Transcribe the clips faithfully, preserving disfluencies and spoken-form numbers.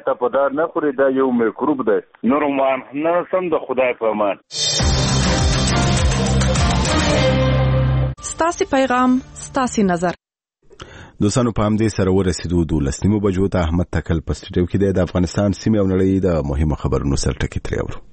ته په دار نه خوري، دا یو میکروب دی. نورمان نه سم د خدای په امان. ستاسي پیغام ستاسي نظر. دوستانو په همدې سره ورسېدو دولس نیمو بجو ته. احمد تکل په سټډیو کې د افغانستان سیمې او نړۍ د مهمو خبرونو سر ټکي ترې اورو.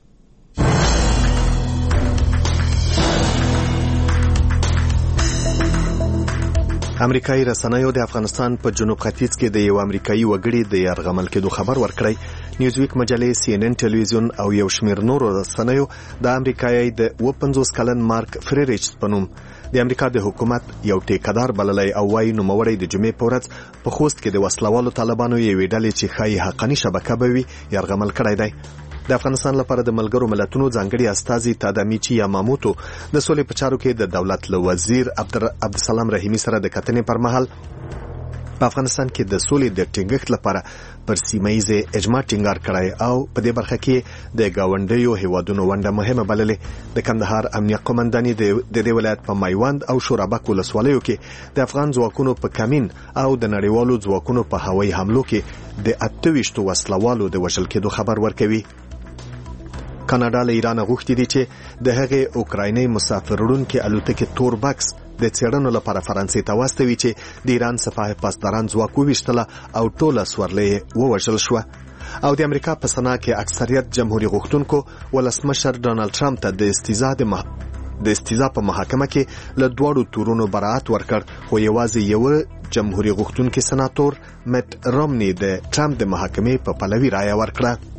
امریکایي رسنیو د افغانستان په جنوب ختیځ کې د یو امریکایي وګړي د یرغمل کېدو خبر ورکړی. نیوزویک مجلې، سی ان ان ټلویزیون او یو شمېر نورو رسنیو د امریکایي د اوه پنځوس کلن مارک فریریچ په نوم د امریکا د حکومت یو ټیکدار بللی او وايي نوموړی د جمعې په ورځ په خوست کې د وسلوالو طالبانو یوې ډلې چې ښایي حقاني شبکه به وي یرغمل کړی دی. د افغانستان لپاره د ملګرو ملتونو ځانګړي استازي تادامیچی یاماموتو د سولې په چارو کې د دولت له وزیر عبدالسلام رحیمي سره د کتنې پر مهال په افغانستان کې د سولې د ټینګښت لپاره پر سیمه ییزه اجماع ټینګار کړی او په دې برخه کې د گاونډیو هیوادونو ونډه مهمه بللې. د کندهار امنیه قومنداني د دې ولایت په مایوند او شورابک ولسوالیو کې د افغان ځواکونو په کمین او د نړیوالو ځواکونو په هوایي حملو کې د اته ویشتو وسلوالو د وژل کېدو خبر ورکوي. کاناډا له ایران غوښتي دي چې د هغې اوکرایني مسافر وړونکي الوتکې تور بکس د څېړنو لپاره فرانسې ته واستوي چې د ایران سپاه پاسداران ځواک وویشتله او ټوله سورلۍ ووژل شوه. او د امریکا په سنا کې اکثریت جمهوریت غوښتونکو ولسمشر ډانلډ ټرمپ ته د استیزا د مح... د استیزا په محاکمه کې له دواړو تورونو براءت ورکړ، خو یوازې یو جمهوریت غوښتونکي سناتور مټ رومني د ټرمپ د محاکمې په پلوي رایه ورکړه.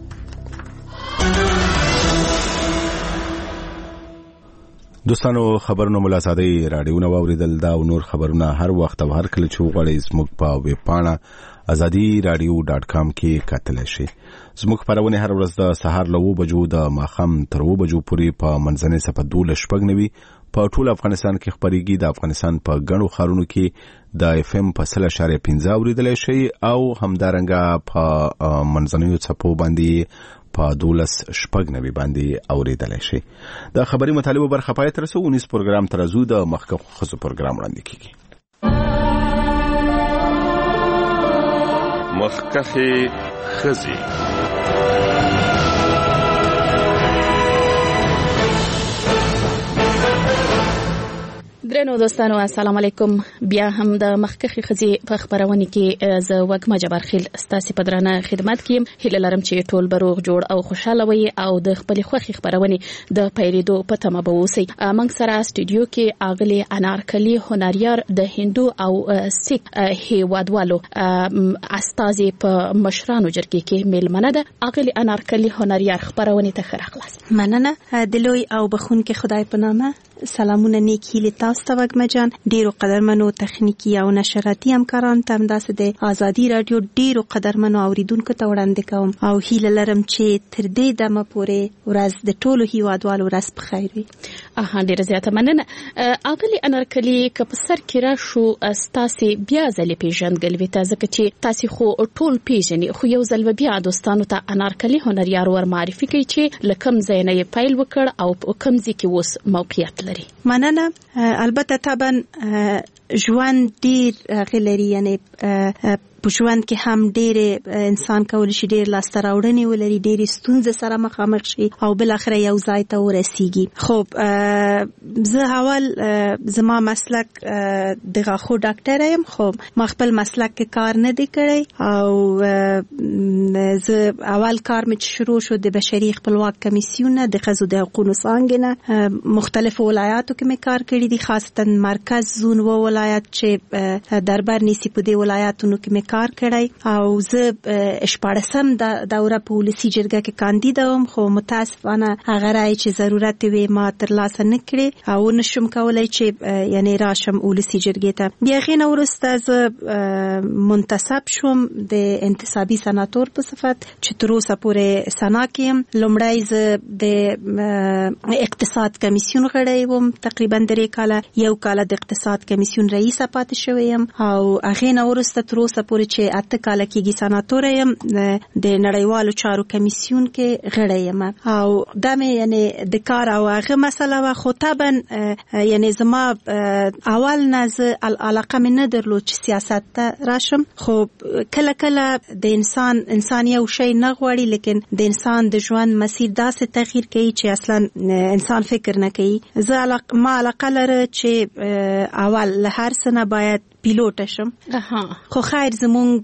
دوستانو خبرونه ملا سادهی راډیو نو اوریدل دا او نور خبرونه هر وخت او هر کله چې وغواړئ زموږ په ویب پاڼه ازادي رادیو ډاټ کام کې کتلی شئ. زموږ خبرونه هر ورځ د سهار له اوه بجو د ماښام تر اوه بجو پورې په منځنۍ صفحه دولس شپږ نوي په ټول افغانستان کې خبرېږي. د افغانستان په ګڼو ښارونو کې د اف ام په سل اشاریه پنځه اوریدلی شئ او همدارنګه په منځنیو څپو باندې په دولس شپږ نوي باندې اوریدلی شئ. د خبري مطالبو برخه پای ته رسو. ونیس پروګرام تر ازو د مخکښو ښځو پروګرام وړاندې کیږي. مخکښې ښځې. درنو دوستانو السلام علیکم. بیا هم د مخکښې ښځې په خبرونه کې زه وګما جبارخیل ستاسو په درانه خدمت کې هیله لرم چې ټول بروغ جوړ او خوشاله وي او د خپل خوخي خبرونه د پیریدو په تمه به اوسئ. موږ سره سټوډیو کې اغلی انارکلی هنریار د هندو او سیک هیوادوالو استازي په مشرانو جرګې کې میلمنه ده. اغلی انارکلی هنریار خبرونه ته خیر خلاص. مننه د لوی او بخونکې خدای په نامه. سلامونه نیک هیله تاسو ته وګما جان، ډیرو قدرمنو تخنیکی او نشراتي همکارانو ته همداسې د ازادي رادیو ډیرو قدرمنو اوریدونکو ته وړاندې کوم او هیله لرم چې تر دې دمه پورې ورځ د ټولو هیوادوالو ورځ په خیر وي. اها ډیره زیاته مننه. اغلی انارکلی که په سر کې را شو ستاسو بیا ځلې پیژندګل وي ته ځکه چې تاسو خو ټول پیژنې، خو یو ځل بیا دوستانو ته انارکلی هنریار ور معرفي کوي چې لکم زینې پیل وکړ او کوم ځکه اوس موقعیت لري. مننه. البته طبعا ژوند ډیر غلري، یعنی په ژوند کې هم ډېر انسان کول شي ډېر لاسته راوړنې ولري، ډېر ستونزې سره مخامخ شي او بل اخر یو ځای ته ورسیږي. خب زه اول زما مسلک د غاښو ډاکټر یم، خو ما خپل مسلک کې کار نه دی کړی او زه اول کار مې شروع شو د بشري خپلواک کمیسیون د ښځو د حقوقو څانګې نه. مختلفو ولایاتو کې مې کار کړی دی، خاصتا مرکز زون و ولایت چې دربار نیسی په دې ولایاتونو کې مې کار کړی او زه شپاړسم دوره په ولسي جرګه کې کاندید وم، خو متاسفانه هغه رای چې ضرورت وي ما ترلاسه نه کړې او نشم کولای چې یعنی راشم ولسي جرګې ته. بیا غینه وروسته زه منتصب شوم د انتصابي سناتور په صفت چې تر اوسه پورې سنا کې یم. لومړی زه د اقتصاد کمیسیون غړی وم، تقریبا درې کاله، یو کال د اقتصاد کمیسیون رئیسه پاتې شوی یم او هغې نه وروسته تر اوسه پورې پورې چې اته کال کېږي سناتور یم د نړیوالو چارو کمیسیون کې غړی یم او دا مې یعنی د کار او هغه مسله وه خو طبعا یعنی زما اول نه زه علاقه مې نه درلود چې سیاست ته راشم خو کله کله د انسان انسان یو شی نه غواړي لیکن د انسان د ژوند مسیر داسې تغییر کوي چې اصلا انسان فکر نه کوي. زه علاقه ما علاقه لره چې اول له هر څه نه باید پیلوټ شم خو خیر زمونږ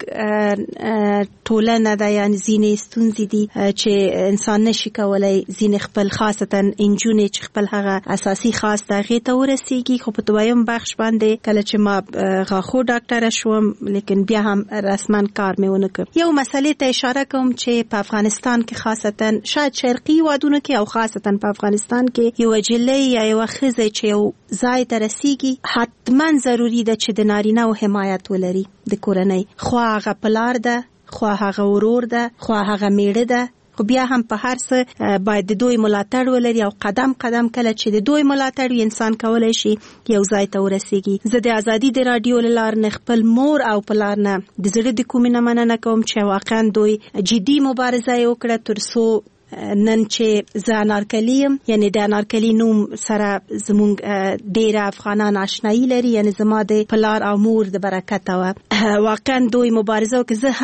ټولنه ده یعنی ځینې ستونزې دي چې انسان نشي کولی ځینې خپل خاصتا انجونې چې خپل هغه اساسي خاص د هغې ته ورسیږي خو په دویم بخش باندې کله چې ما غاښو ډاکټره شوم لیکن بیا هم رسما کار مې ونه کړ. یو مسلې ته اشاره کوم چې په افغانستان کې خاصتا شاید شرقي هیوادونو کې او خاصتا په افغانستان کې یو جلۍ یا یو ښځه چې یو ځای ته رسیږي حتما ضروري ده چې د نارینه او حمایت ولري د کورنۍ خو هغه پلار ده خو هغه ورور ده خو هغه میړه ده خو بیا هم په هر څه باید د دوی ملاتړ ولري او قدم قدم کله چې د دوی ملاتړ انسان کولای شي یو ځای ته ورسیږي. زه د ازادي د رادیو له لارې نه خپل مور او پلار نه د زړه د کومې نه مننه کوم چې واقعا دوی جدي مبارزه یې وکړه تر څو نن چې زه انارکلي یم یعنی د انارکلي نوم سره زمونږ ډېر افغانان آشنایي لري یعنی زما د پلار او مور د برکته وه واقعا دوی مبارزه وکړه. زه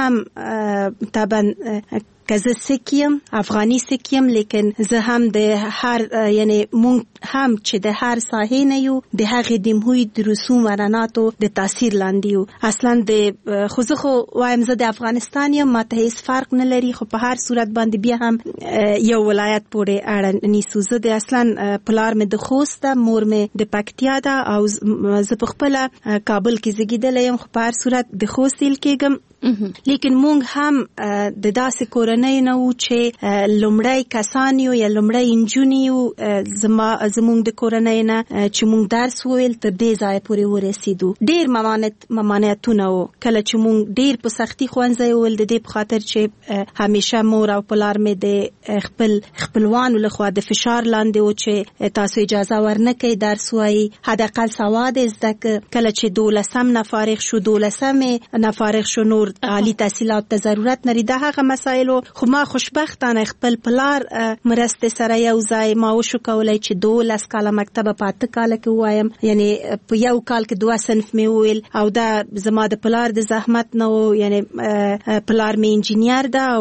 هم طبعا که زه سیک یم افغاني سیک یم لیکن زه هم د هر یعنی مونږ هم چې د هر ساحې نه یو د هغې د محیط د رسوم و رعناتو د تاثیر لاندې یو اصلا د خو زه خو وایم زه د افغانستان یم ما ته هیڅ فرق نه لري خو په هر صورت باندې بیا هم یو ولایت پورې اړه نیسو. زه د اصلا پلار مې د خوست ده مور مې د پکتیا ده او زه په خپله کابل کې زیږېدلی یم خو په هر صورت د خوست ایل کېږم لیکن مونږ هم د داسې کورنۍ نه وو چې لومړی کسان یو یا لومړی انجونې یو زما زمونږ د کورنۍ نه چې مونږ درس وویل تر دې ځایه پورې ورسېدو. ډېر ممانعت ممانعتونه وو کله چې مونږ ډېر په سختي ښوونځی وویل د دې په خاطر چې همیشه مور او پلار مې د خپل خپلوانو لخوا د فشار لاندې وو چې تاسو اجازه ورنکئ درس وایي حداقل سواد یې زده کړه. کله چې دولسم نه فارغ شو دولسم نه فارغ شو نور عالی تحصیلات ته ضرورت نری دا هغه مسایلو خو ما خوشبختانه خپل پلار مرسته سره یو ځای ما وشو کولای چې دولس کاله مکتب په اته کاله کې وایم یعنی په یو کال کې دوه صنف مې وویل او دا زما د پلار د زحمت نه و یعنی پلار مې انجینیر ده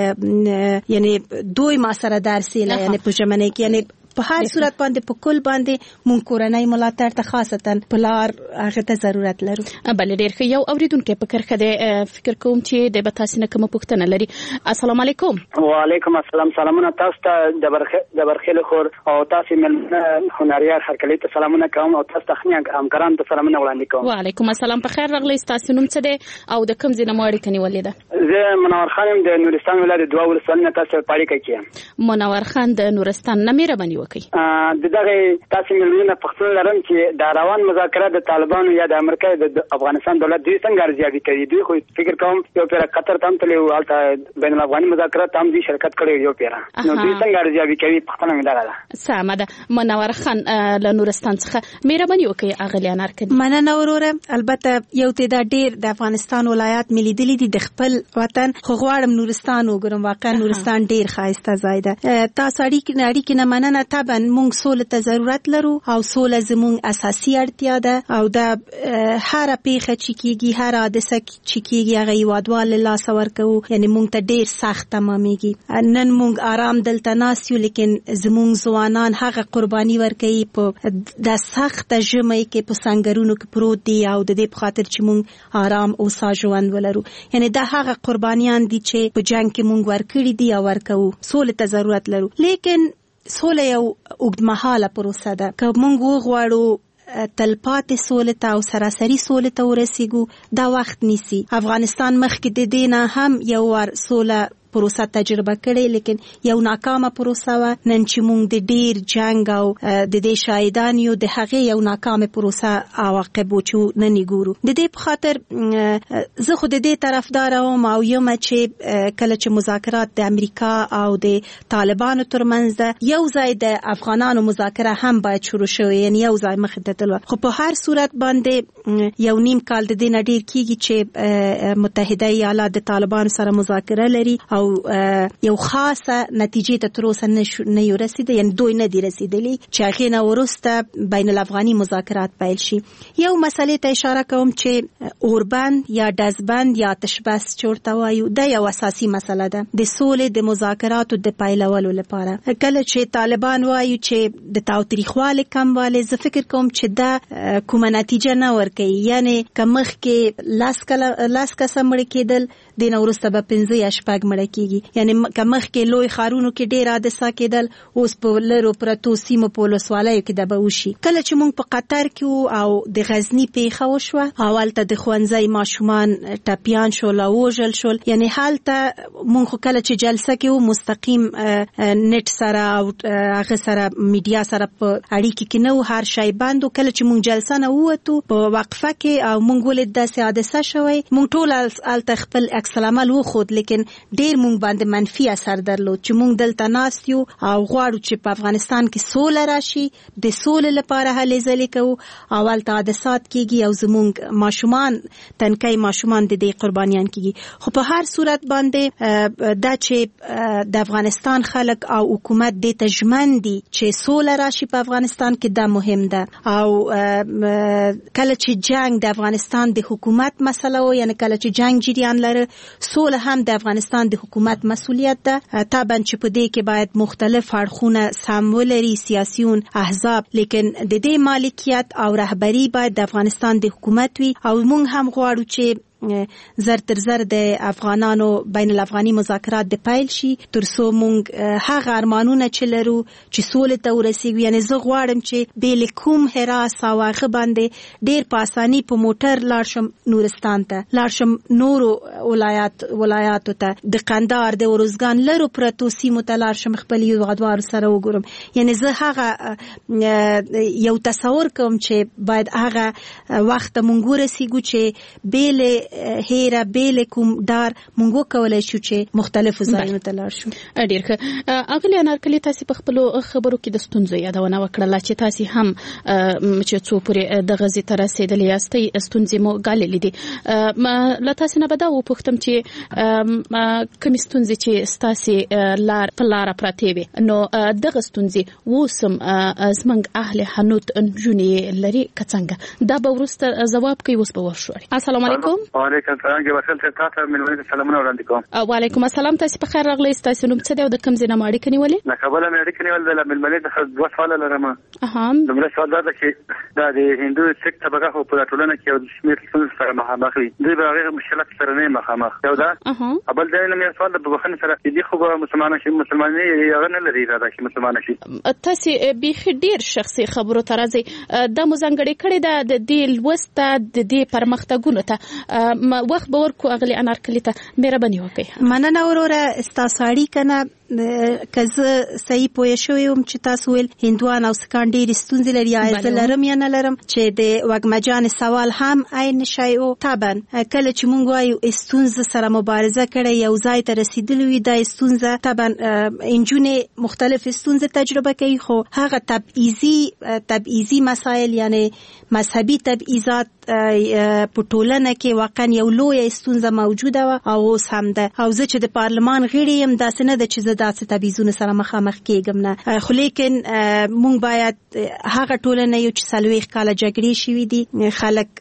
او یعنی دوی ما سره درس یې یعنی په ژمنۍ کې یعنی په هر صورت باندې په کل باندې مونږ کورنۍ ملاتړ ته خاصتا پلار هغه ته ضرورت لرو. بل ډېر ښه یو اوریدونکی په کرخه دی فکر کوم چې د به تاسو نه کومه پوښتنه لري. السلام علیکم. وعلیکم السلام. سلامونه تاسو ته د برخه د برخه خور او تاسو مل هنریار هرکلی ته سلامونه کوم او تاسو ته همکاران ته سلامونه وړاندې کوم. وعلیکم السلام. په خیر راغلی. تاسو نوم څه دی او د کوم ځای نه مو اړیکه نیولې ده؟ زه منور خان یم د نورستان ولایت دوه ولسوالۍ تاسو په اړیکه کې. منور خان د نورستان نه مهرباني وکړئ. د دغه تاسو ملونه پښتون لرم چې د روان مذاکرات د طالبانو یا د امریکا د افغانستان دولت دوی څنګه ارزیابي کوي؟ دوی خو فکر کوم یو پیر قطر ته هم تللی او هلته بین الافغاني مذاکرات هم دوی شرکت کړی یو پیر نو دوی څنګه ارزیابي کوي؟ پښتنه مې دغه ده. سمه ده. منور خان له نورستان څخه مهرباني وکړئ اغلی انارکلي. مننه وروره. البته یو تعداد ډیر د افغانستان ولایات ملي دلی دي د خپل وطن خو غواړم نورستان وګورم. واقعا نورستان ډیر ښایسته ځای ده. تاسو اړیکې اړیکې نه مننه. طبعا مونږ سوله ته ضرورت لرو او سوله زمونږ اساسي اړتیا ده او دا هر پیښه چې کیږي هر حادثه چې کیږي هغه هیوادوال له لاسه ورکوو یعنی مونږ ته ډیر سخت تمامېږي. نن مونږ آرام دلته ناست یو لیکن زمونږ ځوانان هغه قرباني ورکوي په د سخته ژمي کې په سنګرونو کې پروت دي او د دې په خاطر چې مونږ آرام او سا ژوند ولرو. یعنی دا هغه قربانیان دي چې په جنگ کې مونږ ورکړي دي او ورکوو. سوله ته ضرورت لرو لیکن سوله یو اوږدمهاله پروسه ده. که مونږ وغواړو تلپاتې سوله ته او سراسري سوله ته ورسیږو دا وخت نیسي. افغانستان مخکې د دې نه هم یو وار سوله پروسه تجربه کړې، لیکن یو ناکامه پروسه و. نن چې موږ د ډیر جنگ او د دې شاهدان یو د هغه یو ناکامه پروسه عواقب وچو نن ګورو. د دې په خاطر زه خو د دې طرفدار یم او یم چې کله چې مذاکرات د امریکا او د طالبانو ترمنځ ده، یو ځای د افغانانو مذاکره هم باید شروع شوي، یعنی یو ځای مخې ته تلل. خو په هر صورت باندې یو نیم کال د دې نه ډیر کیږي چې متحده ایالات د طالبانو سره مذاکره لري او یو خاصه نتیجې ته تر اوسه نه یو رسیدي، یعنی دوی نه دي رسیدلي چې هغې نه وروسته بین الافغاني مذاکرات پیل شي. یو مسلې ته اشاره کوم چې اوربند یا دزبند یا آتشبس چې ورته وایو، دا یو اساسي مسله ده د سولې د مذاکراتو د پیلولو لپاره. کله چې طالبان وایو چې د تاوتریخوالي کموالی، زه فکر کوم چې دا کومه نتیجه نه ورکوي. یعنی که مخکې لاس کسه مړه کېدل، د نه وروسته به پنځه یا شپږ مړه کېږي. یعنی که مخکې لوی ښارونو کې ډېر حادثه کېدل، اوس په لرو پرتو سیمو په ولسوالیو کې دا به وشي. کله چې موږ په قطر کې وو او د غزني پیښه وشوه، هلته د ښوونځي ماشومان ټپیان شول او وژل شول. یعنی هلته موږ خو کله چې جلسه کې وو مستقیم نت سره او هغه سره میډیا سره په اړیکه کې نه وو، هر شی بند و. کله چې موږ جلسه نه ووتو په وقفه کې او موږ ولید داسې حادثه شوی، موږ ټول هلته خپل عکس العمل وښود، لیکن ډېر موږ باندې منفي اثر درلود چې موږ دلته ناست یو او غواړو چې په افغانستان کې سوله راشي، د سولې لپاره هلې ځلې کوو او هلته حادثات کېږي او زموږ ماشومان، تنکۍ ماشومان د دې قربانیان کېږي. خو په هر صورت باندې دا چې د افغانستان خلک او حکومت دې ته ژمن دي چې سوله راشي په افغانستان کې، دا مهم ده. او کله چې جنگ د افغانستان د حکومت مسله و، یعنی کله چې جنگ جریان لري، سوله هم د افغانستان د حکومت مسؤلیت ده. طبعا چې په دې کې باید مختلف اړخونه سم ولري، سیاسیون، احزاب، لیکن د دې مالکیت او رهبری باید د افغانستان د حکومت وي. او موږ هم غواړو چې زر تر زر د افغانانو بین الافغاني مذاکرات د پیل شي، تر څو موږ هغه ارمانونه چې لرو چې سولې ته ورسیږو. یعنی زه غواړم چې بې له کوم حراس او هغه باندې ډېر په اساني په موټر لاړ شم نورستان ته، لاړ شم نورو ولایات ولایاتو ته، د قندهار د ارزګان لرو پرتو سیمو ته لاړ شم، خپل هېوادوالو سره وګورم. یعنی زه هغه یو تصور کوم چې باید هغه وخت موږ ورسیږو چې بې له هیره بیل کوم دار مونږ وکولای شو چې مختلفو ځایونو ته لاړ شو. ډیر ښه. اغلی انارکلي، تاسو په خپل خبرو کې د ستونزو یادونه وکړه چې تاسو هم چې څو پورې د غزي تر رسیدلې یاستئ، ستونزې مو ګاللې دي. له تاسو نه به دا وپوښتم چې کومې ستونزې چې تاسو لار په لاره پرتې وي، نو دغه ستونزې وسم زمنګ اهل حنوت نجونې لري کڅنګه، دا به وروسته ځواب کوي. اوس به ورشو. السلام علیکم. وعلیکم السلام. کې وصل ته تاسو ملګری سلامونه وړاندې کوم. وعلیکم السلام. تاسو په خیر راغلی. تاسو نوم څه دی او د کوم ځای نه اړیکه نیولې؟ نه خبره مې اړیکه نیولې د ملګری د دوه سوال لرم. اها. د مله سوال دا چې دا د هندو سیک طبقه خو په ټولنه کې او د شمیر څخه سره مخامخ دي. دوی به هغه مشکلات سره نه مخامخ. یو دا. اها. ابل دا نه مې سوال د بخښنې سره دي خو مسلمانان شي مسلمانان یې نه لري دا چې مسلمانان شي. تاسو به ډیر شخصي خبرو ترازي د مزنګړې کړي د دې لوسته د دې پرمختګونو ته وخت باور کو اغلی انارکلی ته مهرباني وکړئ. مننه وروره ستاسو اړیکه نه که زه صحیح پوه شوی یم چې تاسو ویل هندوان او سکان ډېرې ستونزې لري، آیا زه لرم یا نه لرم، چې د وږمجانې سوال هم عین شی و. طبعا کله چې موږ وایو ستونزه سره مبارزه کړی، یو ځای ته رسیدلی وي، دا ستونزه طبعا نجونې مختلف ستونزې تجربه کوي، خو هغه تبعیضي تبعیضي مسایل یعنی مذهبي تبعیضات په ټولنه کې واقعا یو لویه ستونزه موجوده وه او اوس هم ده. او زه چې د پارلمان غړی یم، داسې نه ده چې زه داسې تبعیضونو سره مخامخ کېږم نه. خو لیکن موږ باید هغه ټولنه یو چې څلوېښت کاله جګړې شوي دي،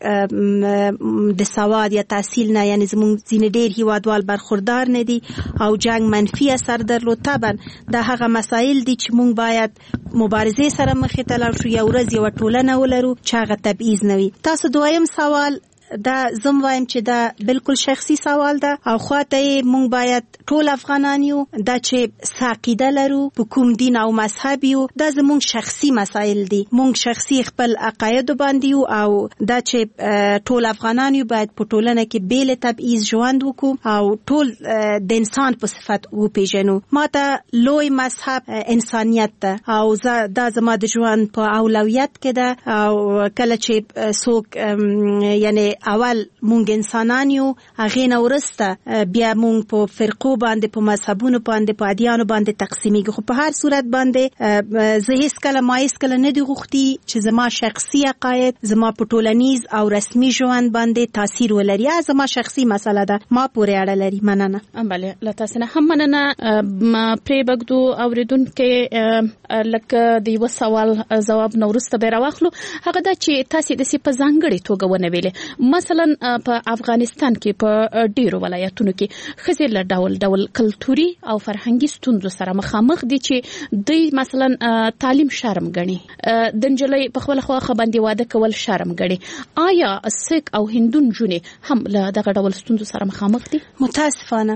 خلک د سواد یا تحصیل نه، یعنی زموږ ځینې ډېر هېوادوال برخوردار نه دي او جنګ منفي اثر درلود. طبعا دا هغه مسایل دي چې موږ باید مبارزې سره مخې ته لاړ شو، یو ورځ یوه ټولنه ولرو چې هغه تبعیض نه وي. تاسو دویم سوال دا زم وایم چې دا بالکل شخصي سوال ده او خواته مونږ باید ټول افغانان یو دا چې ساقیده لرو په کوم دین او مذهب یو دا زمونږ شخصي مسایل دي. مونږ شخصي خپل عقاید باندې او دا چې ټول افغانان یو باید په ټولنه کې بیل تبعیض ژوند وکړو او ټول د انسان په صفت وپیژنو. ماته لوی مذهب انسانیت ده او دا زما د ژوند په اولویت کې ده او کله چې څوک یعنی اول مونږ انسانان یو هغه نه ورسته بیا مونږ په فرقو باندې په مذهبونو باندې په ادیانو باندې تقسیمیږو. خو په هر صورت باندې زه هیڅ کله ما هیڅ کله نه دی غوښتي چې زما شخصي عقاید زما په ټولنیز او رسمي ژوند باندې تاثیر ولري. زما شخصي مسله ده ما پورې اړه لري. مننه. بله له تاسو نه هم مننه. پرې بګدو اوریدونکو لکه د یو سوال جواب نو ورسته به راوخلو. هغه دا چې تاسو د سی په ځانګړي توګه ونه ویلې مثلا په افغانستان کې په ډیرو ولایتونو کې خزر له ډول ډول کلتوري او فرهنګي ستونزو سره مخامخ دي چې دوی مثلا تعلیم شرم ګڼي، د نجلۍ په خپل خواخه باندې واده کول شرم ګڼي. آیا سیک او هندون جونې هم له دغه ډول ستونزو سره مخامخ دي؟ متاسفانه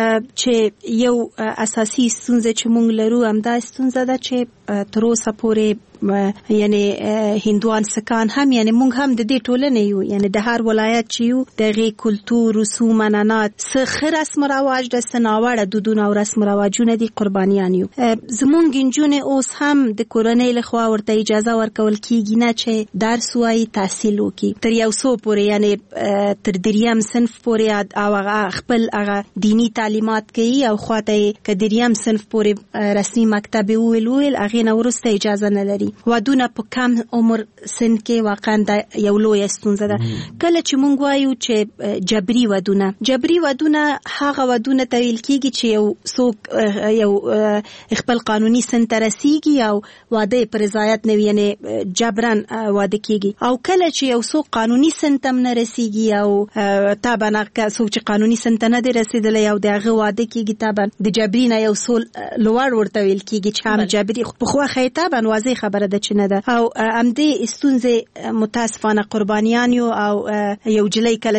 چې یو اساسي ستونزه چې مونږ لرو هم دا ستونزه ده چې تر اوسه پورې یعنی هندوان سکان هم یعنی مونږ هم د دې ټولنې یو، یعنی د هر ولایت چې یو دغه کلتور رسوم عنعنات څه رسم رواج د سناوړه دودونه او رسم رواجونه دي قربانیان یو. زمونږ انجونې اوس هم د کورنۍ لخوا ورته اجازه ورکول کیږي نه چې درس وایي تحصیل وکړي تر یو څو پورې یعنی تر دریم صنف پورې او هغه خپل هغه دینی تعلیمات کوي او خواته که دریم صنف پورې رسمي مکتب ویل ویل هغه نه ورسته اجازه نه لري. ودونه په کم عمر سن کې واقعا د یو لوی ستونزه ده. کله چې مونږ وایو چې جبري ودونه جبري ودونه هغه ودونه ته ویل کیږي چې یو څوک یو خپل قانوني سن ته رسیږي او واده پر رضایت نه یعنی جبران واده کیږي. او کله چې یو څوک قانوني سن ته نه رسیږي او طبعا هغه څوک چې قانوني سن ته نه دی رسیدلی او دغه واده کیږي طبعا د جبري نه یو څول لوړ ورته ویل کیږي چې هم جبري خو خو طبعا واضح خبره ده چې نه ده. او امدې ستونزې متاسفانه قربانیان یو او یو جلۍ کله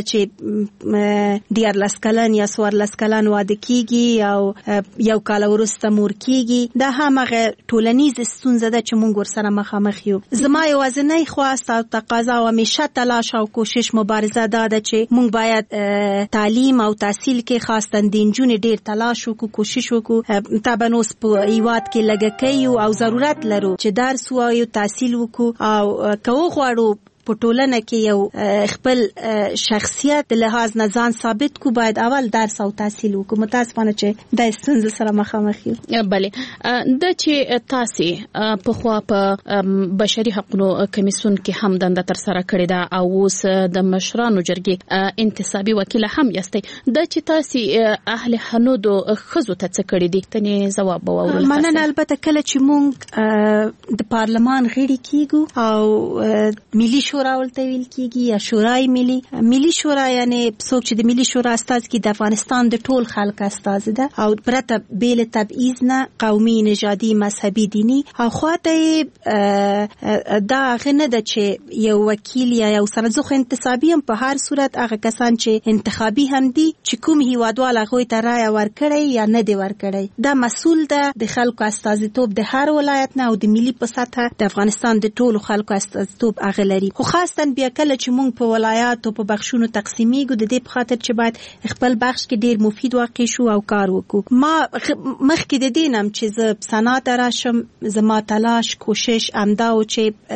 چې دیار لسکلن یا سوار لسکلن واده کیږي او یو کال وروسته مور کیږي دا همغه ټولنیز ستونزه ده چې مونږ ورسره مخامخ یو. زما یوازینی خواست او تقاضا او همیشه تلاش او کوشش مبارزه ده ده چې مونږ باید تعلیم او تحصیل کې خاصه د نجونې ډیر تلاش وکړو کوشش وکړو. طبعا اوس په ایواد کې لګکې او ضرورت لرو چې درس وایو تحصیل وکړو او که وغواړو په ټولنه کې یو خپل شخصیت د لحاظ نه ځان ثابت کو باید اول درس او تحصیل وکړو. متاسفانه چې د ستونزو سره مخامخ یو. بله د چې تاسو په خوا په بشري حقوقو کمیسیون کې هم دنده تر سره کړې ده او اوس د مشرانو جرګې انتصابي وکیل هم یاستئ د چې تاسو اهل حنود خزو ته څه کړی دي تنه جواب وورل. مننه. البته کله چې مونږ د پارلمان غړي کیږو او ملي شورا ولته ویل کیږي یا شورای ملي ملي شورا یعنی څوک چې د ملي شورا استاذ کی د افغانستان د ټول خلک استاذ ده او پرته بیل تبعیض نه قومي نژادي مذهبي دینی او خواته دا غنه ده چې یو وکیل یا یو سرزخ انتصابي هم په هر صورت هغه کسان چې انتخابي هم دي چې کوم هیوادوال هغه ته رائے ورکړي یا نه دی ورکړي دا مسؤل ده د خلکو استازیتوب د هر ولایت نه او د ملي په سطح د افغانستان د ټولو خلکو استازیتوب هغه لري. خو خاصه بیا کله چې مونږ په ولایات او په بخښونو تقسیمیږو د دې په خاطر چې باید خپل بخش کې ډیر مفید واقع شو او کار وکړو. ما مخکې د دینم چې زه صنعت راشم زما تلاش کوشش امدا او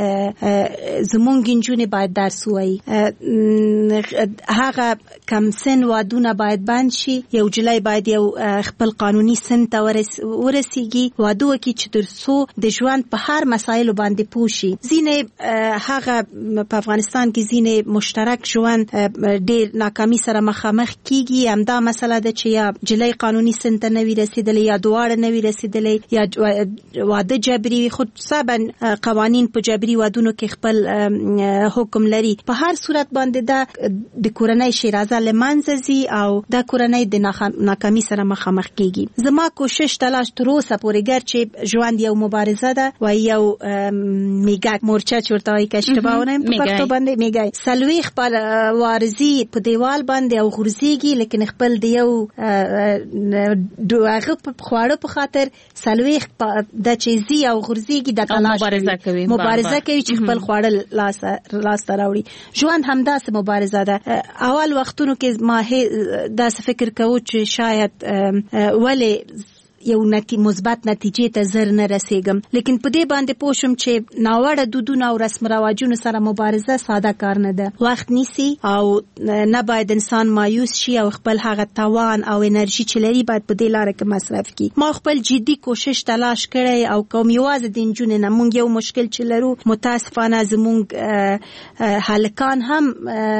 چې زمونږ انجونې باید درس وایي هغه کم سن وادونه باید بند شي. یو جلای باید یو خپل قانوني سن ته ورسیږي واده وکړي چې تر څو د ژوند په هر مسایلو باندې پوه شي. ځینې هغه په افغانستان کې ځینې مشترک ژوند ډیر ناکامي سره مخامخ کیږي. همدا مسله ده چې یا جلۍ قانوني سن ته نه وي رسیدلی یا دواړه نه وي رسیدلی یا واده جبري وي. خو طبعا قوانین په جبري وادونو کې خپل حکم لري. په هر صورت باندې دا د کورنۍ شیرازه لمنځه ځي او دا کورنۍ د ناکامي سره مخامخ کیږي. زما کوشش تلاش تر اوسه پورې ګر چې ژوند یو مبارزه ده و یو میګک مورچه چورته وایي که اشتباه ونیم په پښتو باندې میګای سلوي خپل وارزي په دیوال باندې او غورځيږي لیکن خپل دی یو دوغه په خواړه په خاطر سلوي د چيزي او غورځيږي د تلاش مبارزه کوي مبارزه کوي چې خپل خواړه لاس لاس راوړي ژوند همداسې مبارزه ده. اول وختونو کې ما داسې فکر کوو چې شاید ولې یو نتی مثبت نتیجې ته زر نه رسیږم لیکن په دې باندې پوښم چې ناوړه دودونه او رسم رواجونو سره مبارزه ساده کار نه ده. وخت نیسي او نه باید انسان مایوس شي او خپل هغه توان او انرژي چې لري باید په دې لار کې مصرف کړي. ما خپل جدي کوشش تلاش کړی او کوم یوازې د نجونې نه مونږ یو مشکل چې لرو متاسفانه زمونږ هلکان هم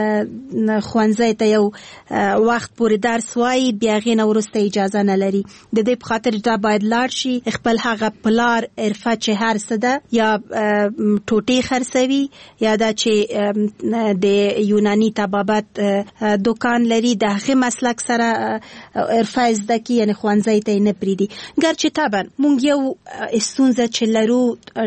ښوونځي ته یو وخت پورې درس وایي بیا هغې نه وروسته اجازه نه لري. د دې په خاطر دا باید لاړ شي خپل هغه پلار عرفه چې هر څه ده یا ټوټې خرڅوي یا دا چې د یوناني طبابت دکان لري د هغه مسلک سره عرفه زده کی یعنی ښوونځي ته نه پریدي. ګرچې طبعا مونږ یو استونزه چې لرو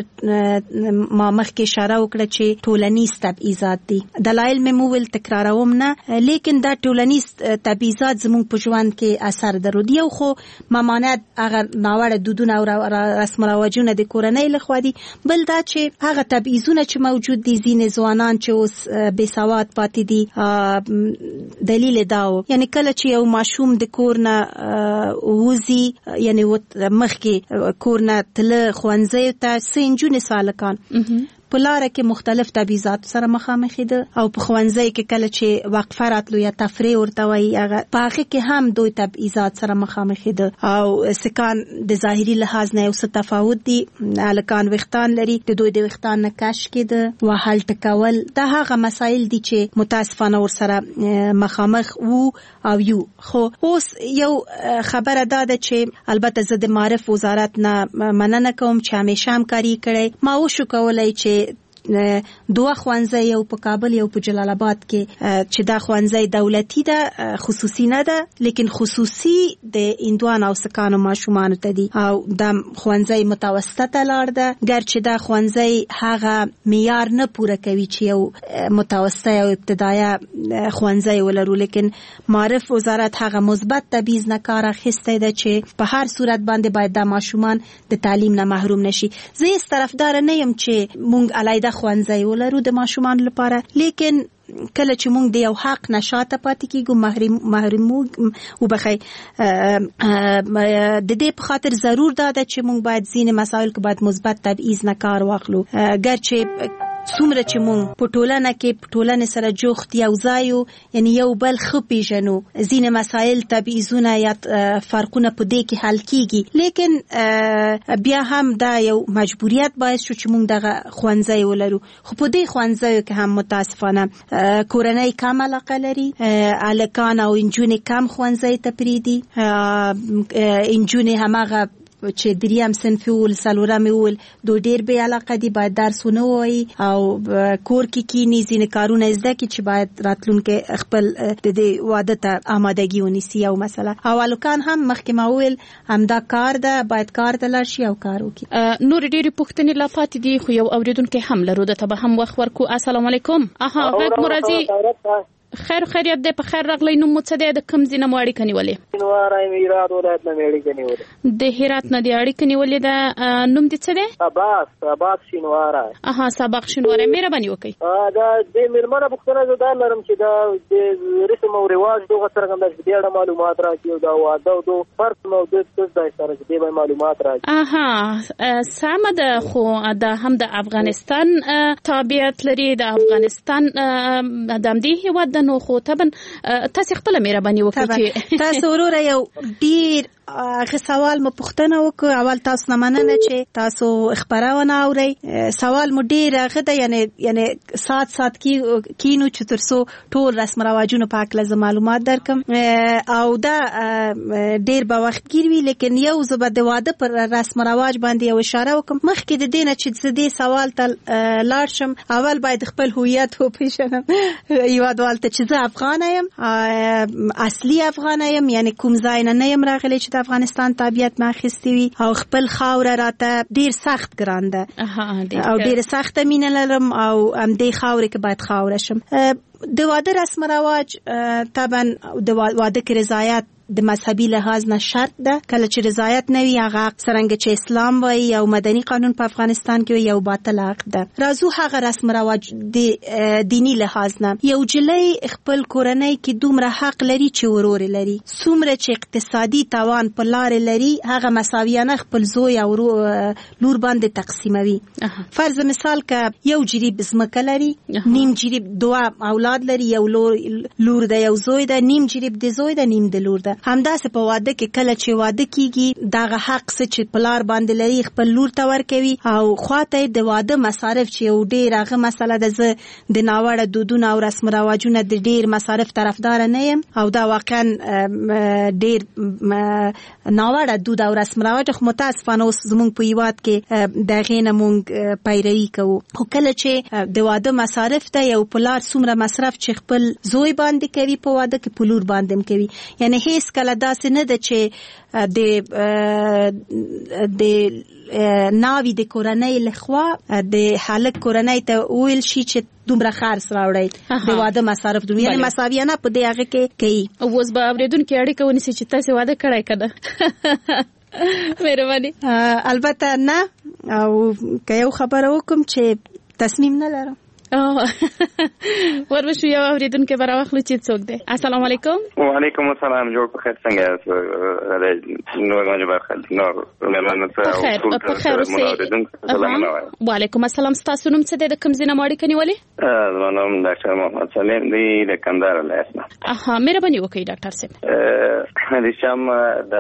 ما مخکې اشاره وکړه چې ټولنیز تبعیضات دي. دلایل مې مو ول تکراروم نه لیکن دا ټولنیز تبعیضات زموږ په ژوند کې اثر درلود. یو خو ممانعت اگر ناوړه دودونه او رسم رواجونه د کورنۍ لخوا دي بل دا چې هغه تبعیضونه چې موجود دي ځینې ځوانان چې اوس بې سواد پاتې دي دلیل دا و یعنی کله چې یو ماشوم د کور نه وځي یعنی مخکې کور نه تله ښوونځیو ته څه نجونې سالکان په لاره کې مختلف تبعیضات سره مخامخ دي او په ښوونځي کې کله چې وقفه راتلو یا تفریح ورته وایي هغه په هغه کې هم دوی تبعیضات سره مخامخ دي او سکان د ظاهري لحاظ نه یو څه تفاوت دي. هلکان ویښتان لري د دوی د ویښتان نه کش کېده وهل ټکول دا هغه مسایل دي چې متاسفانه ورسره مخامخ وو او یو. خو اوس یو خبره دا ده چې البته زه د معرف وزارت نه مننه کوم چې همیشه همکاري کړی. ما وشو کولای چې دوه ښوونځي یو په کابل یو په جلال آباد کې چې دا ښوونځي دولتي ده خصوصي نه ده لیکن خصوصي د هندوانو او سکانو ماشومانو ته دي او دا ښوونځي متوسطه لار ده ګرچې دا ښوونځي هغه معیار نه پوره کوي چې یو متوسطه او ابتدایه ښوونځي ولرو لیکن معرف وزارت هغه مثبت تبعیض نه کار اخیستی ده چې په هر صورت باندې باید دا ماشومان د تعلیم نه محروم نشي. زه هیڅ طرفدار نه یم چې مونږ علیحده ښوونځي ولرو د ماشومانو لپاره لیکن کله چې مونږ د یو حق نشاته پاتې کیږو محروم محروم وبخی د دې په خاطر ضرور دا ده چې مونږ باید ځینې مسایل کې باید مثبت تبعیض نه کار واخلو. ګرچې څومره چې مونږ په ټولنه کې په ټولنې سره جوخت یو ځای یو یعنی یو بل ښه پیژنو ځینې مسایل تبعیضونه یا فرقونه په دې کې حل کیږي لیکن بیا هم دا یو مجبوریت باعث شو چې مونږ دغه ښوونځی ولرو. خو په دې ښوونځیو کې هم متاسفانه کورنۍ کم علاقه لري هلکان او نجونې کم ښوونځی ته پریدي نجونې هماغه چې دریم صنف ول څلورم ول دو ډیر به علاقه دي باید درس ونه وایي او کور کې کینی ځینې کارونه زده کی چې باید راتلونکي خپل د دې واده ته آمادګي ونیسي او مثلا اولکان هم مخکې ما ویل همدا کار ده باید کار ته لاړ شي او کار وکړي. نور ډېری پوښتنې لا پاتې دي خو یو اوریدونکو هم لرو د ته هم وخت ورکو. السلام علیکم. اها غږ مرضی خیر خیریت دې په خیر راغلی. نو مو څه دی د کوم ځای نه مو اړیکه نیولې؟ شینواری مې هرات ولایت نه مې اړیکه نیولې. د هرات نه دې اړیکه نیولې ده. نوم دې څه دی؟ سباق سباق شینواری. اها سباق شینواری. مهرباني وکړئ. دا د میرمنه پوښتنه زه دا لرم چې دا د رسم او رواج دغه څرګنده دې اړه معلومات راکړي او دا واده او د فرق نو د څه ځای سره دې معلومات راکړي. اها سمه ده خو دا هم د افغانستان تابعیت لري د افغانستان د همدې هیواد نو خو طبعا تاسو خپل مهرباني وکړئ چې تاسو وروره یو ډیر هغه سوال مو پوښتنه وکړه. اول تاسو نه مننه چې تاسو خبرونه اورئ. سوال مو ډیر هغه ده یعنی یعنی سات سات کی کینو چې ترسو ټول رسم رواجونو په اړه لازم معلومات درکم او دا ډیر به وخت ګیروي لیکن یو زبر د واده پر رسم رواج باندې یو اشاره وکم. مخکې د دینه چې د دې سوال ته لاړ شم اول باید خپل هویت وپیژنم. یو ډول ته چې زه افغان یم اصلي افغان یم یعنی کوم ځای نه یم راغلی چې د افغانستان تابعیت ما اخیستی وي او خپل خاوره راته ډیر سخت ګران ده او ډیر سخت مینه لرم او ام دې خاوره کې باید خاوره شم. د واده رسم رواج طبعا د واده کې رضایت د مذهبي لحاظ نه شرط ده. کله چې رضایت نه وي هغه څرنګه چې اسلام وایي او مدني قانون په افغانستان کې یو باطل حق ده. راځو هغه رسم رواج د دینی لحاظ نه یو جلۍ خپل کورنۍ کې دومره حق لري چې ورور لري، څومره چې اقتصادي توان په لار لري هغه مساویانه خپل زوی او لور باندې تقسیموي. فرض مثال که یو جریب ځمکه لري، نیم جریب دوه اولاد لري، یو لور ده یو زوی ده، نیم جریب د زوی ده نیم د لور ده. همداسې په واده کې کله چې واده کیږي دغه حق څه چې پلار باندې لري خپل لور ته ورکوي او خواته د واده مصارف چې یو ډیر هغه مسله ده. زه د ناوړه دودونه او رسم رواجونه د ډیر مصارف طرفدار نه یم او دا واقعا ډیر ناوړه دود او رسم رواج خو متاسفانه اوس زموږ په هیواد کې دغه نه مونږ پیروي کوو. خو کله چې د واده مصارف ته یو پلار څومره مصرف چې خپل زوی باندې کوي په واده کې په لور باندې هم کوي، یعنی هیڅ کله داسې نه ده چې د د ناوی د کورنۍ لخوا د هلک کورنۍ ته ویل شي چې دومره خرڅ راوړی د واده مصارف دوی، یعنی مساویانه په دې هغه کې کوي. اوس به اوریدونکو اړیکه ونیسي چې تاسو واده کړی که نه؟ مهرباني. البته نه، او که یو خبره وکم چې تصمیم نه لرم. وربشو یو اوریدونکو به راواخلو چې څوک دی. السلام علیکم. وعلیکم السلام. جوړ په خیر څنګه یاست؟ نور ماجه برخل نور مېلمانه ته او ټول سلام. وعلیکم السلام. تاسو نوم څه دی؟ د کوم ځای نه اړیکه نیولې؟ زما نوم ډاکټر محمد سلیم دی د کندهار ولایت نه. اها مهرباني وکړئ ډاکټر صاحب. د شام د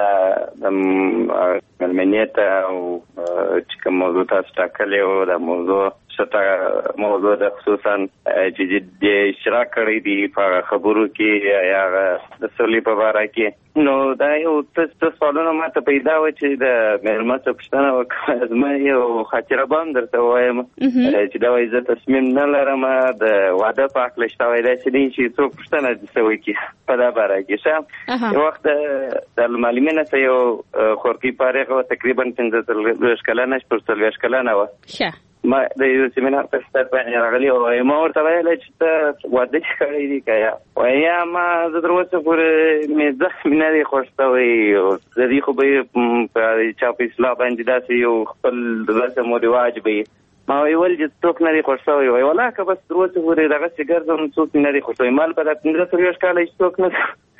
ملمنیت او چې کوم موضوع تاسو ټاکلې او د موضوع شته موضوع د خصوصا چې د اشتراک کړی دی په خبرو کې یا د سولې په اړه کې، نو دا یو څه سوالونه ماته پیدا و چې د مېرمن څخه پوښتنه وکړه. زما یو خاطره به هم درته ووایم چې دا وایي زه تصمیم نه لرم د واده په هکله شته وایي داسې دی چې څوک پوښتنه دې وکړي په دا باره کې. ښه یو وخت د معلمینه څه یو خورکۍ فارغه وه، تقریبا پنځه څلوېښت کلنه شپږ څلوېښت کلنه وه. ما د یو سیمینار په ستر باندې راغلی او ما ورته ویل چې ته واده کړی دی که یا وایي ما زه تر اوسه پورې مې زخمې نه دی خوښ شوی. زه دې خو به یې په چا په اصلاح باندې داسې یو خپل رسم و رواج به یې ما ویل چې څوک نه دی خوښ شوی. وایي والله که بس تر اوسه پورې دغسې ګرځم څوک نه دی خوښ شوی. مال په دا پنځه څلوېښت کاله چې څوک نه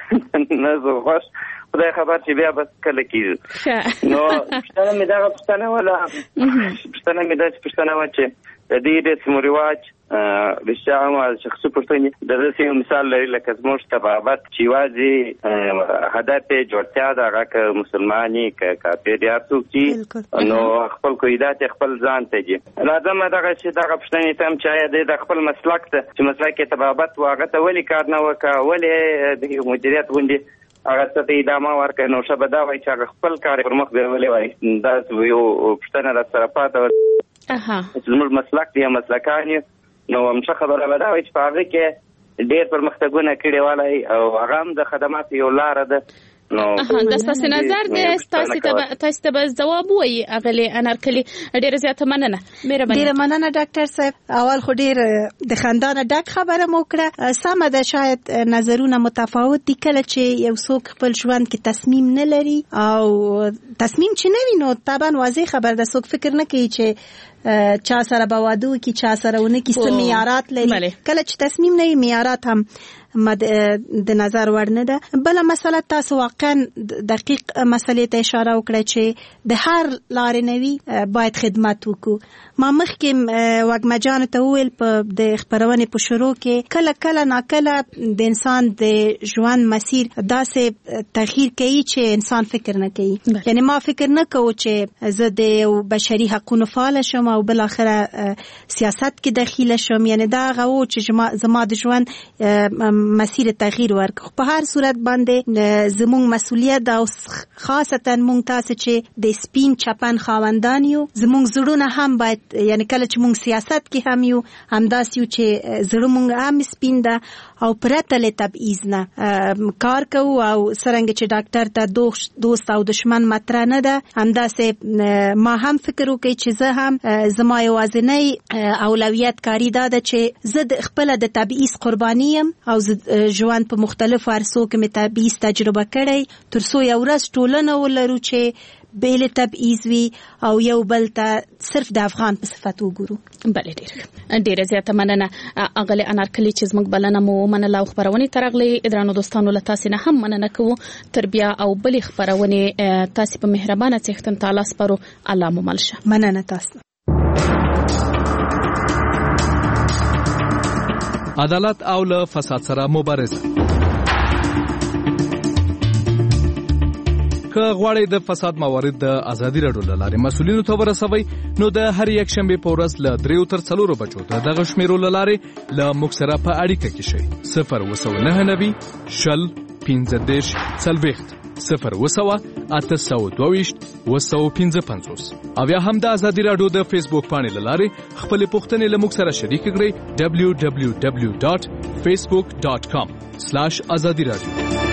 نه زه خوښ خدای خبر چې بیا بس کله کېږي. نو پوښتنه مې دغه پوښتنه وله پوښتنه مې داسې پوښتنه وه چې د دې رسم و رواج رښتیا هم شخصي پوښتنې د داسې یو مثال لري لکه زموږ طبابت چې یوازې هدف یې جوړتیا ده، هغه که مسلمان یې که کافر یې هر څوک چې نو خپل کویدات یې خپل ځان ته دي. لازمه دغه چې دغه پوښتنې ته هم چې آیا دی د خپل مسلک ته چې مسلک یې طبابت و هغه ته ولې کار نه وکړه، ولې د مدیریت غوندې هغه څه ته ادامه ورکړه. نو ښه به دا وایي چې هغه خپل کار پر مخ بیولې وایي. دا یو پوښتنه را سره پاته وه چې زموږ مسلک دی یا مسلکان یو، نو همشه خبره به دا وایي چې په هغه کې ډېر پرمختګونه کړي والی او هغه هم د خدماتو یو لاره ده. دا ستاسو نظر دی، تاسو ته به ځواب وایي اغلې انارکلي. ډېره زیاته مننه. ډېره مننه ډاکټر صاحب. اول خو ډېر د خندانه ډک خبره مو وکړه. سمه ده شاید نظرونه متفاوت دي کله چې یو څوک خپل ژوند کې تصمیم نه لري او تصمیم چې نه وي نو طبعا واضح خبر ده څوک فکر نه کوي چې چا سره به واده وکړي چا سره ونه کړي، څه معیارات لري. کله چې تصمیم نه وي معیارات هم د نظر وړ نه ده. بله مسله تاسو واقعا دقیق مسلې ته اشاره وکړه چې د هر لارې نه وي باید خدمت وکړو. ما مخکې وږمجانو ته وویل په د خپرونې په شروع کې کله کله ناکله د انسان د ژوند مسیر داسې تغییر کوي چې انسان فکر نه کوي. یعنی ما فکر نه کوو چې زه د بشري حقونو فعاله شم او بل اخره سیاست کې دخیله شم. یعنی دا هغه و چې زما د ژوند مسیر تغییر ورک. په هر صورت باندې زموږ مسولیت او خاصتا موږ تاسو چې د سپین چپن خاوندان یو زموږ زړونه هم باید یعنی کله چې موږ سیاست کې هم یو همداسې یو چې زړه موږ هم سپین ده او پرته له تبعیض نه کار کوو او څرنګه چې ډاکټر ته دوست او دشمن مطرح نه ده همداسې ما هم فکر وکړ چې زه هم زما یوازینی اولویت کاری دا ده چې زه د خپل د تبعیض قرباني یم او زه ژوند په مختلفو عرصو کې مې تبعیض تجربه کړی تر څو یو ورځ ټولنه ولرو چې بیل تبعیض وي او یو بل ته صرف د افغان په صفت وګورو. بله ډېر ډېره زیاته مننه اغلې انارکلي چې زموږ بلنه مو ومنله او خپرونې ته راغلې. درنو دوستانو له تاسې نه هم مننه کوو. تر بیا او بلې خپرونې تاسې په مهربانه څښتن تعالی سپارو. الله مو مل شه. مننه تاسو. عدالت او له فساد سره مبارزه. که غواړئ د فساد موارد د ازادي راډیو له لارې مسؤلینو ته ورسوئ نو د هر یک شنبې په ورځ له دریو تر څلورو بجو د دغه شمیرو له لارې له موږ سره په اړیکه کې شئ. صفر اووه سوه نهه نوي شل پنځه دېرش څلوېښت صفر اووه سوه اته سوه دوه ویشت اووه سوه پنځه پنځوس او یا هم د ازادي راډیو د فیسبوک پاڼې له لارې خپلې پوښتنې له موږ سره شریکې کړئ. ډبلیو ډبلیو ډبلیو ډاټ فیسبوک ډاټ کام سلاش ازادي راډیو.